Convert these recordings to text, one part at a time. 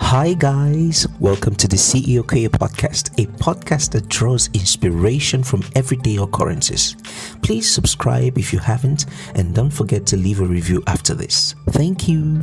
Hi guys, welcome to the CEO Koye podcast, a podcast that draws inspiration from everyday occurrences. Please subscribe if you haven't, and don't forget to leave a review after this. Thank you.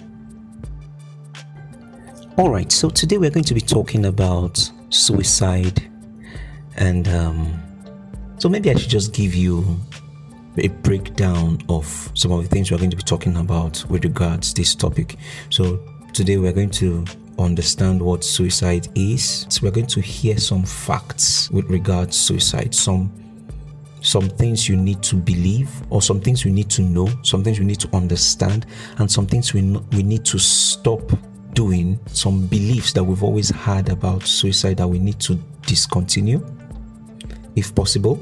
Alright, so today we're going to be talking about suicide, and so maybe I should just give you a breakdown of some of the things we're going to be talking about with regards to this topic. So today we're going to understand what suicide is. So we're going to hear some facts with regards to suicide, some things you need to believe, or some things we need to know, some things we need to understand, and some things we need to stop doing, some beliefs that we've always had about suicide that we need to discontinue, if possible.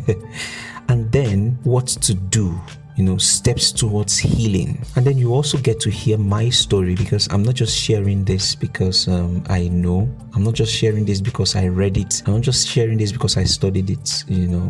And then what to do, steps towards healing. And then you also get to hear my story, because I'm not just sharing this because I know. I'm not just sharing this because I read it. I'm not just sharing this because I studied it.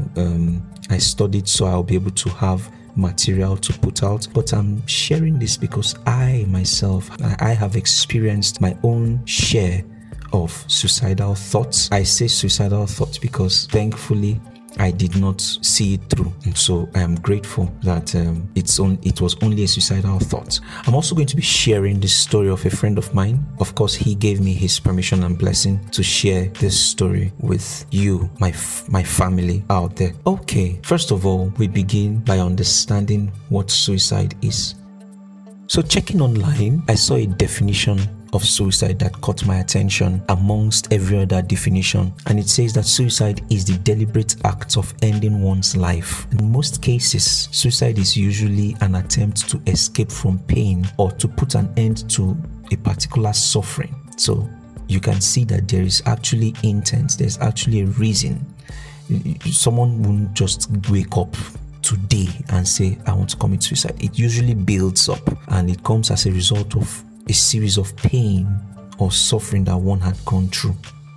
I studied so I'll be able to have material to put out. But I'm sharing this because I myself, I have experienced my own share of suicidal thoughts. I say suicidal thoughts because thankfully I did not see it through, and so I am grateful that it was only a suicidal thought. I'm also going to be sharing the story of a friend of mine. Of course, he gave me his permission and blessing to share this story with you, my family out there. Okay, first of all, we begin by understanding what suicide is. So checking online, I saw a definition of suicide that caught my attention amongst every other definition, and it says that suicide is the deliberate act of ending one's life. In most cases, suicide is usually an attempt to escape from pain or to put an end to a particular suffering. So you can see that there is actually intent, there's actually a reason. Someone won't just wake up today and say, I want to commit suicide. It usually builds up, and it comes as a result of a series of pain or suffering that one had gone through.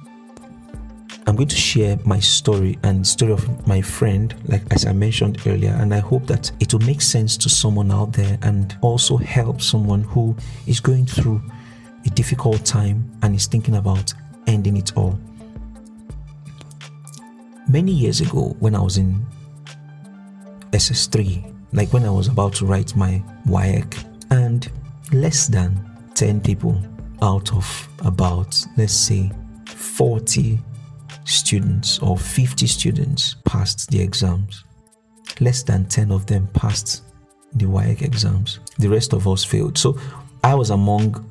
I'm going to share my story and the story of my friend, like as I mentioned earlier, and I hope that it will make sense to someone out there and also help someone who is going through a difficult time and is thinking about ending it all. Many years ago, when I was in SS3, like when I was about to write my WAEC, and less than 10 people out of about, let's say, 40 students or 50 students passed the exams. Less than 10 of them passed the WAEC exams. The rest of us failed. So I was among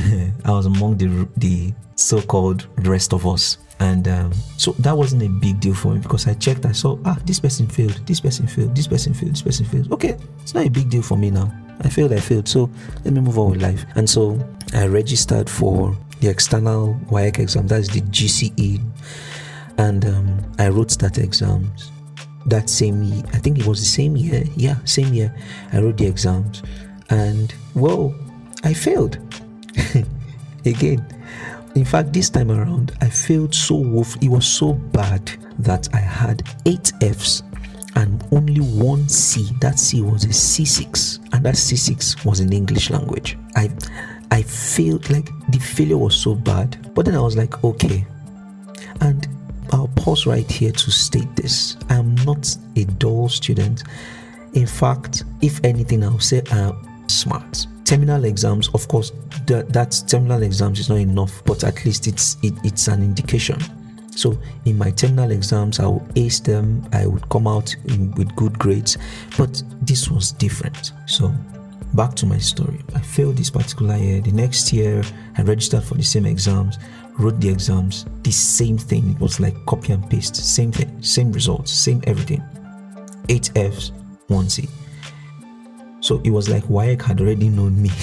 the so-called rest of us. And so that wasn't a big deal for me, because I checked, I saw, this person failed, this person failed, this person failed, this person failed. Okay, it's not a big deal for me now. I failed, so let me move on with life. And so I registered for the external WAEC exam, that's the GCE, and I wrote that exams that same year. I think it was the same year. Yeah, same year. I wrote the exams, and well, I failed again. In fact, this time around, I failed so woefully. It was so bad that I had 8 Fs and only 1 C. That C was a C6, and that C6 was in English language. I failed, like the failure was so bad. But then I was like, okay. And I'll pause right here to state this. I am not a dull student. In fact, if anything, I'll say I'm smart. Terminal exams, of course, that terminal exams is not enough, but at least it's an indication. So in my terminal exams, I would ace them, I would come out with good grades, but this was different. So back to my story. I failed this particular year. The next year, I registered for the same exams, wrote the exams, the same thing. It was like copy and paste, same thing, same results, same everything. 8 Fs, 1 C. So it was like WAEC had already known me.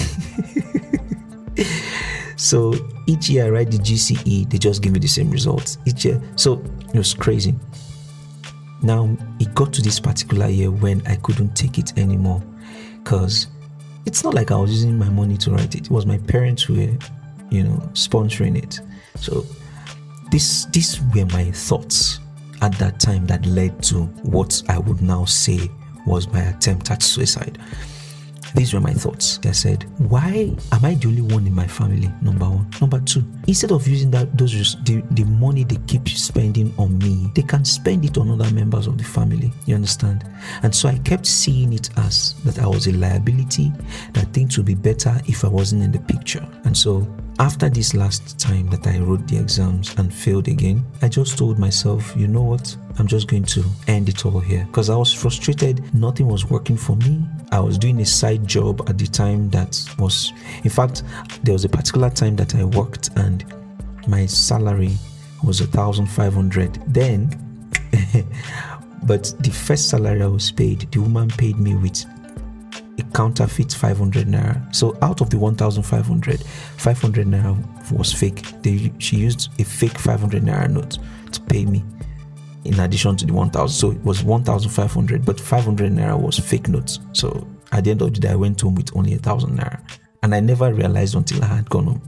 So each year I write the GCE, they just give me the same results each year. So it was crazy. Now it got to this particular year when I couldn't take it anymore, because it's not like I was using my money to write it. It was my parents who were, sponsoring it. So these were my thoughts at that time that led to what I would now say was my attempt at suicide. These were my thoughts. I said, why am I the only one in my family? Number one. Number two, instead of using the money they keep spending on me, they can spend it on other members of the family. You understand? And so I kept seeing it as that I was a liability, that things would be better if I wasn't in the picture. And so after this last time that I wrote the exams and failed again, I just told myself, you know what? I'm just going to end it all here, because I was frustrated. Nothing was working for me. I was doing a side job at the time that was, in fact, there was a particular time that I worked and my salary was 1,500 then. But the first salary I was paid, the woman paid me with a counterfeit 500 naira. So out of the 1,500, 500 naira was fake. She used a fake 500 naira note to pay me in addition to the 1,000. So it was 1,500, but 500 naira was fake notes. So at the end of the day, I went home with only 1,000 naira. And I never realized until I had gone home.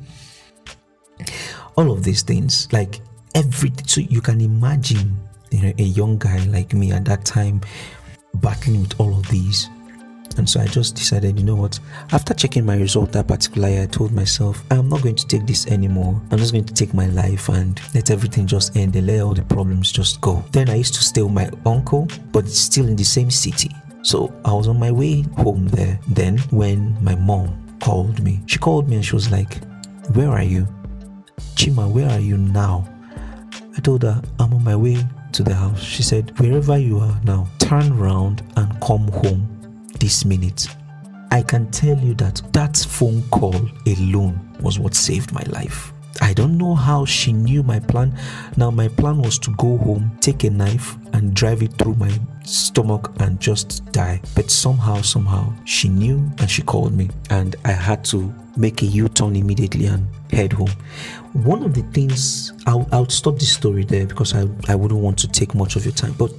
All of these things, like everything. So you can imagine, a young guy like me at that time battling with all of these. And so I just decided, you know what, after checking my result that particular year, I told myself, I'm not going to take this anymore. I'm just going to take my life and let everything just end and let all the problems just go. Then I used to stay with my uncle, but still in the same city. So I was on my way home there. Then when my mom called me, she called me and she was like, where are you? Chima, where are you now? I told her, I'm on my way to the house. She said, wherever you are now, turn around and come home this minute. I can tell you that phone call alone was what saved my life. I don't know how she knew my plan. Now my plan was to go home, take a knife and drive it through my stomach and just die. But somehow she knew and she called me, and I had to make a U-turn immediately and head home. One of the things, I'll stop this story there because I wouldn't want to take much of your time, but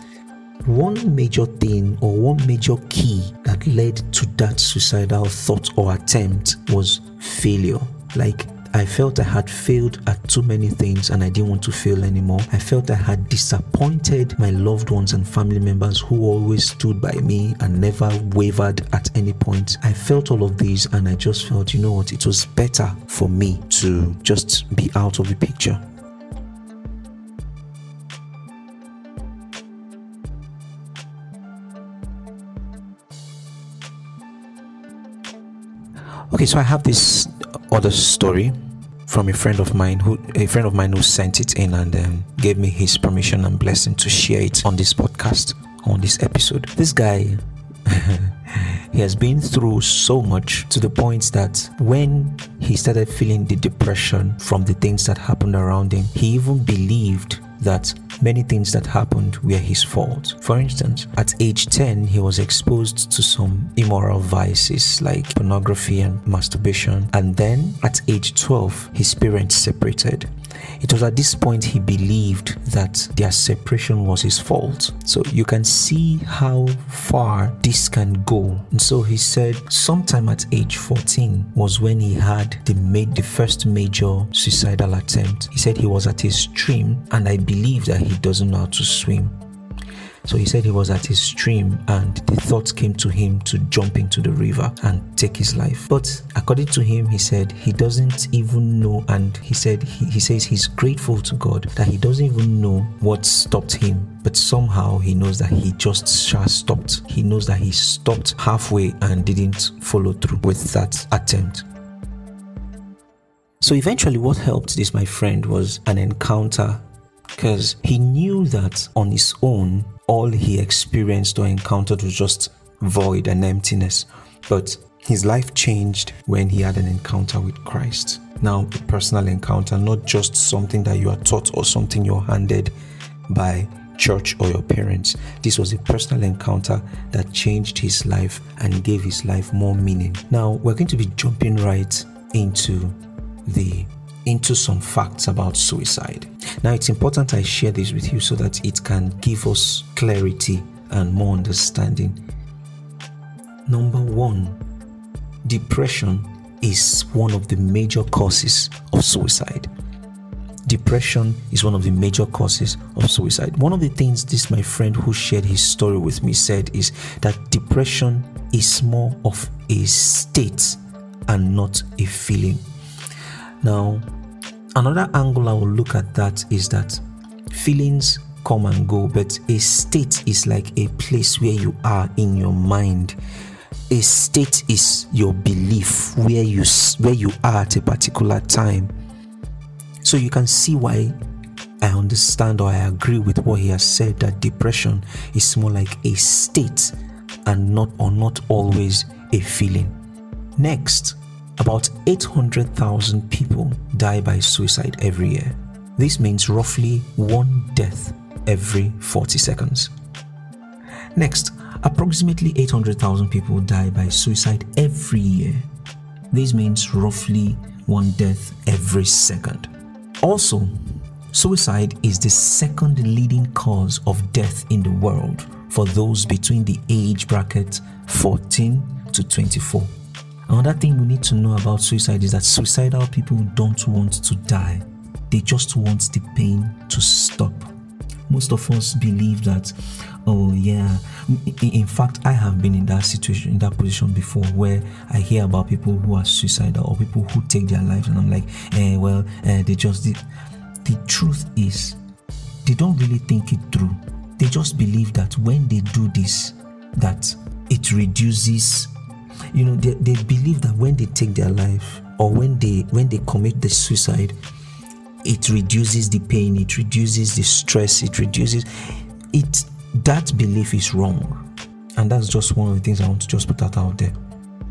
one major thing or one major key that led to that suicidal thought or attempt was failure. Like, I felt I had failed at too many things and I didn't want to fail anymore. I felt I had disappointed my loved ones and family members who always stood by me and never wavered at any point. I felt all of these and I just felt, you know what, it was better for me to just be out of the picture. Okay, so I have this other story from a friend of mine who sent it in and gave me his permission and blessing to share it on this podcast, on this episode. This guy, he has been through so much to the point that when he started feeling the depression from the things that happened around him, he even believed that many things that happened were his fault. For instance, at age 10, he was exposed to some immoral vices like pornography and masturbation. And then at age 12, his parents separated. It was at this point he believed that their separation was his fault. So you can see how far this can go. And so he said sometime at age 14 was when he had the first major suicidal attempt. He said he was at his stream, and I believe that he doesn't know how to swim. So he said he was at his stream and the thought came to him to jump into the river and take his life. But according to him, he said he doesn't even know, and he said he says he's grateful to God that he doesn't even know what stopped him. But somehow he knows that he just stopped. He knows that he stopped halfway and didn't follow through with that attempt. So eventually what helped this, my friend, was an encounter, because he knew that on his own, all he experienced or encountered was just void and emptiness. But his life changed when he had an encounter with Christ. Now, a personal encounter, not just something that you are taught or something you're handed by church or your parents. This was a personal encounter that changed his life and gave his life more meaning. Now, we're going to be jumping right into some facts about suicide. Now, it's important I share this with you so that it can give us clarity and more understanding. Number one, depression is one of the major causes of suicide. depression is one of the major causes of suicide. One of the things this my friend who shared his story with me said is that depression is more of a state and not a feeling. Now, another angle I will look at that is that feelings come and go, but a state is like a place where you are in your mind. A state is your belief where you are at a particular time. So you can see why I understand or I agree with what he has said, that depression is more like a state and not always a feeling. Next, about 800,000 people die by suicide every year. This means roughly one death every 40 seconds. Next, approximately 800,000 people die by suicide every year. This means roughly one death every second. Also, suicide is the second leading cause of death in the world for those between the age bracket 14 to 24. Another thing we need to know about suicide is that suicidal people don't want to die. They just want the pain to stop. Most of us believe that, oh yeah, in fact, I have been in that situation, in that position before, where I hear about people who are suicidal or people who take their lives, and I'm like, they just did. The truth is, they don't really think it through. They just believe that when they do this, that it reduces, they believe that when they take their life or when they commit the suicide, it reduces the pain, it reduces the stress, it reduces it. That belief is wrong, and that's just one of the things I want to just put out there.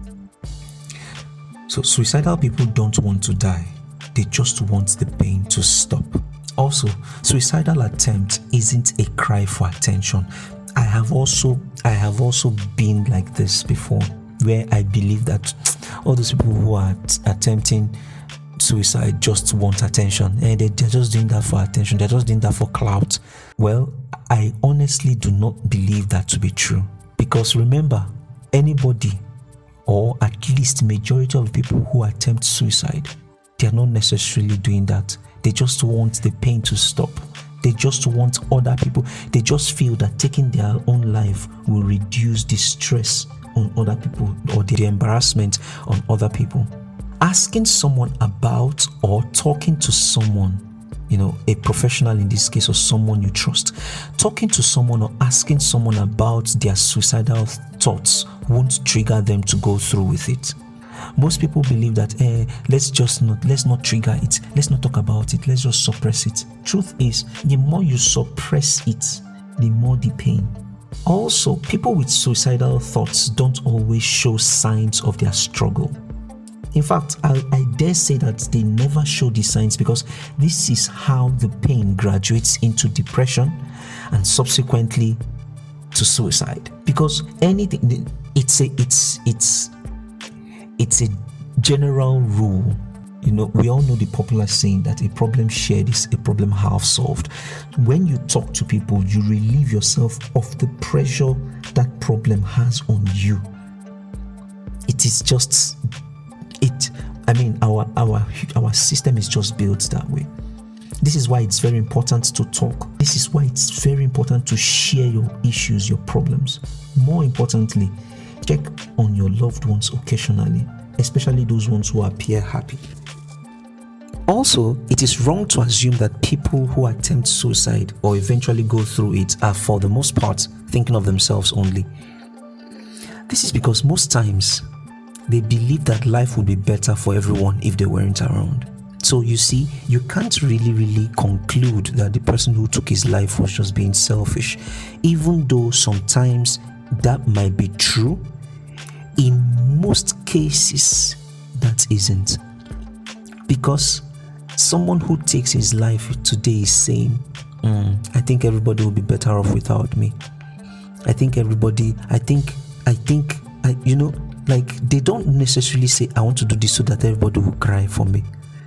So suicidal people don't want to die, they just want the pain to stop. Also, suicidal attempt isn't a cry for attention. I have also been like this before, where I believe that all those people who are attempting suicide just want attention, and they're just doing that for attention, they're just doing that for clout. Well, I honestly do not believe that to be true, because remember, anybody, or at least majority of people who attempt suicide, they're not necessarily doing that. They just want the pain to stop. They just want other people. They just feel that taking their own life will reduce the stress on other people or the embarrassment on other people. Asking someone about or talking to someone, a professional in this case, or someone you trust, talking to someone or asking someone about their suicidal thoughts won't trigger them to go through with it. Most people believe that let's not trigger it, let's not talk about it, let's just suppress it. Truth is, the more you suppress it, the more the pain. Also, people with suicidal thoughts don't always show signs of their struggle. In fact, I dare say that they never show the signs, because this is how the pain graduates into depression and subsequently to suicide. Because anything, it's a general rule. We all know the popular saying that a problem shared is a problem half solved. When you talk to people, you relieve yourself of the pressure that problem has on you. It is just our system is just built that way. This is why it's very important to talk. This is why it's very important to share your issues, your problems. More importantly, check on your loved ones occasionally, especially those ones who appear happy. Also, it is wrong to assume that people who attempt suicide or eventually go through it are, for the most part, thinking of themselves only. This is because most times they believe that life would be better for everyone if they weren't around. So you see, you can't really conclude that the person who took his life was just being selfish, even though sometimes that might be true. In most cases, that isn't. Because someone who takes his life today is saying, I think everybody will be better off without me. They don't necessarily say, I want to do this so that everybody will cry for me.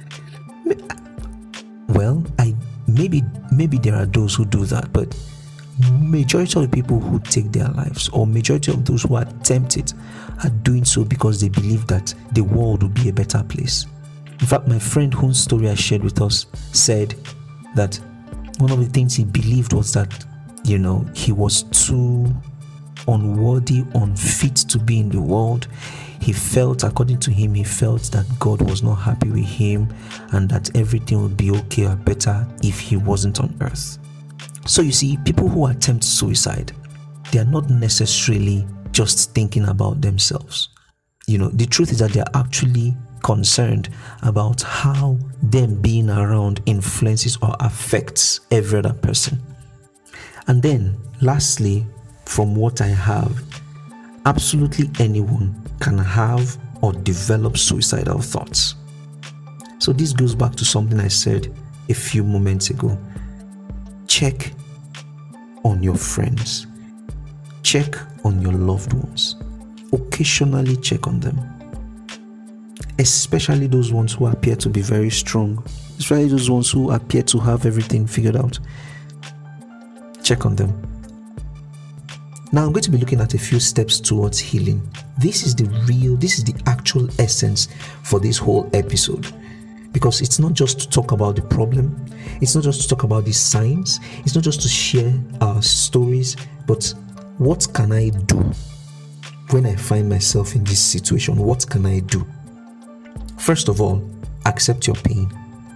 Well, maybe there are those who do that, but majority of the people who take their lives, or majority of those who attempt it, are doing so because they believe that the world will be a better place. In fact, my friend whose story I shared with us said that one of the things he believed was that, he was too unworthy, unfit to be in the world. He felt, according to him, that God was not happy with him and that everything would be okay or better if he wasn't on earth. So you see, people who attempt suicide, they are not necessarily just thinking about themselves. The truth is that they are actually concerned about how them being around influences or affects every other person. And then, lastly, from what I have, absolutely anyone can have or develop suicidal thoughts. So this goes back to something I said a few moments ago. Check on your friends. Check on your loved ones. Occasionally check on them. Especially those ones who appear to be very strong. Especially those ones who appear to have everything figured out. Check on them. Now I'm going to be looking at a few steps towards healing. This is the actual essence for this whole episode. Because it's not just to talk about the problem. It's not just to talk about the signs. It's not just to share our stories. But what can I do when I find myself in this situation? What can I do? First of all, accept your pain.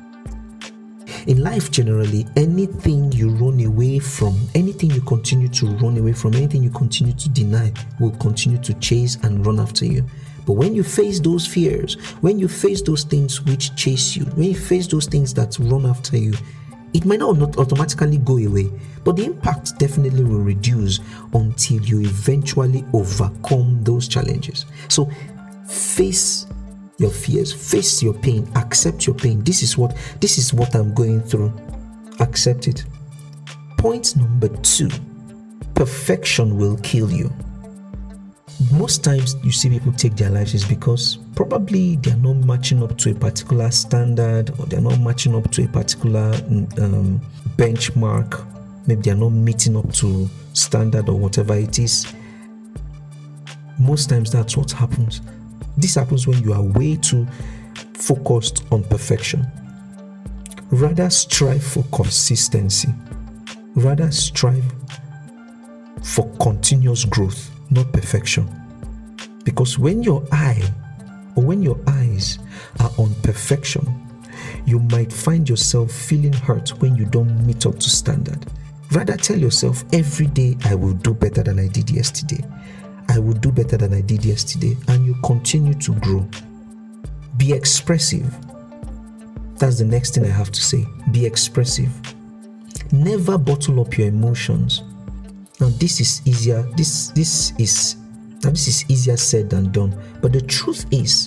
In life generally, anything you run away from, anything you continue to run away from, anything you continue to deny will continue to chase and run after you. But when you face those fears, when you face those things which chase you, when you face those things that run after you, it might not automatically go away, but the impact definitely will reduce until you eventually overcome those challenges. So face your fears, face your pain, accept your pain. This is what I'm going through. Accept it. Point number 2, perfection will kill you. Most times you see people take their lives is because probably they're not matching up to a particular standard, or they're not matching up to a particular benchmark. Maybe they're not meeting up to standard or whatever it is. Most times that's what happens. This happens when you are way too focused on perfection. Rather strive for consistency. Rather strive for continuous growth, not perfection. Because when your eyes are on perfection, you might find yourself feeling hurt when you don't meet up to standard. Rather tell yourself, every day I will do better than I did yesterday. I will do better than I did yesterday, and you continue to grow. Be expressive. That's the next thing I have to say. Be expressive. Never bottle up your emotions. Now this is easier. This is easier said than done. But the truth is,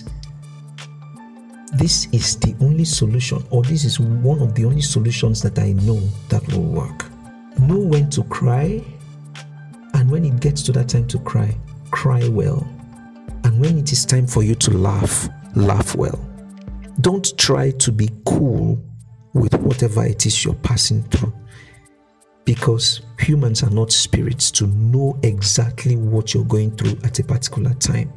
this is the only solution, or this is one of the only solutions that I know that will work. Know when to cry, and when it gets to that time to cry, cry well. And when it is time for you to laugh, laugh well. Don't try to be cool with whatever it is you're passing through, because humans are not spirits to know exactly what you're going through at a particular time.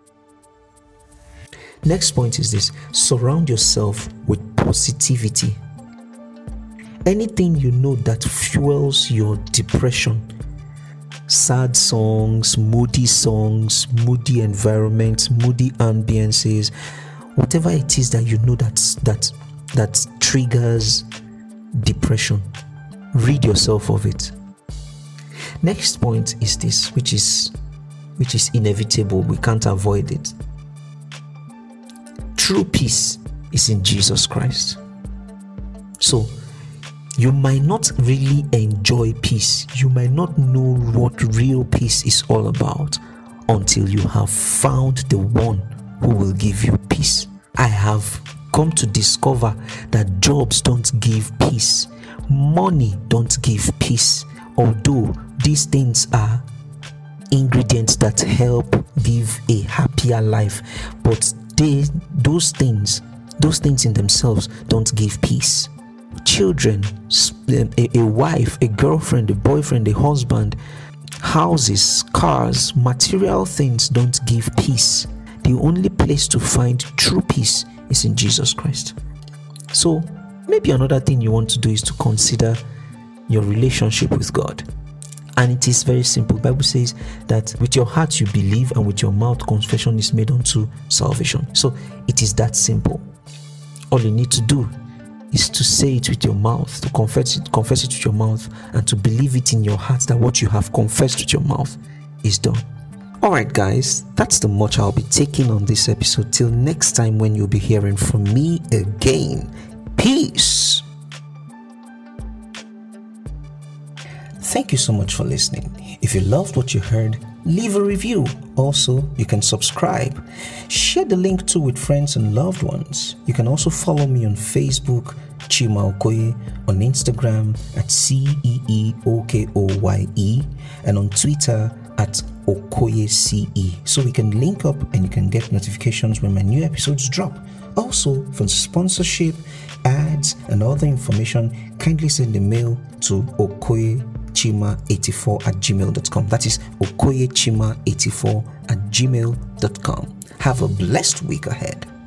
Next point is this: surround yourself with positivity. Anything you know that fuels your depression, sad songs, moody environments, moody ambiances, whatever it is that you know that triggers depression, rid yourself of it. Next point is this, which is inevitable. We can't avoid it. True peace is in Jesus Christ. So you might not really enjoy peace. You might not know what real peace is all about until you have found the one who will give you peace. I have come to discover that jobs don't give peace. Money don't give peace. Although these things are ingredients that help give a happier life, but those things in themselves don't give peace. Children, a wife, a girlfriend, a boyfriend, a husband, houses, cars, material things don't give peace. The only place to find true peace is in Jesus Christ. So maybe another thing you want to do is to consider your relationship with God. And it is very simple. The Bible says that with your heart you believe, and with your mouth confession is made unto salvation. So it is that simple. All you need to do is to say it with your mouth, to confess it with your mouth, and to believe it in your heart that what you have confessed with your mouth is done. Alright guys, that's the much I'll be taking on this episode. Till next time when you'll be hearing from me again. Peace. Thank you so much for listening. If you loved what you heard, leave a review. Also, you can subscribe. Share the link too with friends and loved ones. You can also follow me on Facebook, Chima Okoye, on Instagram at CEEOKOYE, and on Twitter at OkoyeCE. So we can link up and you can get notifications when my new episodes drop. Also, for sponsorship, ads, and other information, kindly send a mail to okoyechima84@gmail.com. That is okoyechima84@gmail.com. Have a blessed week ahead.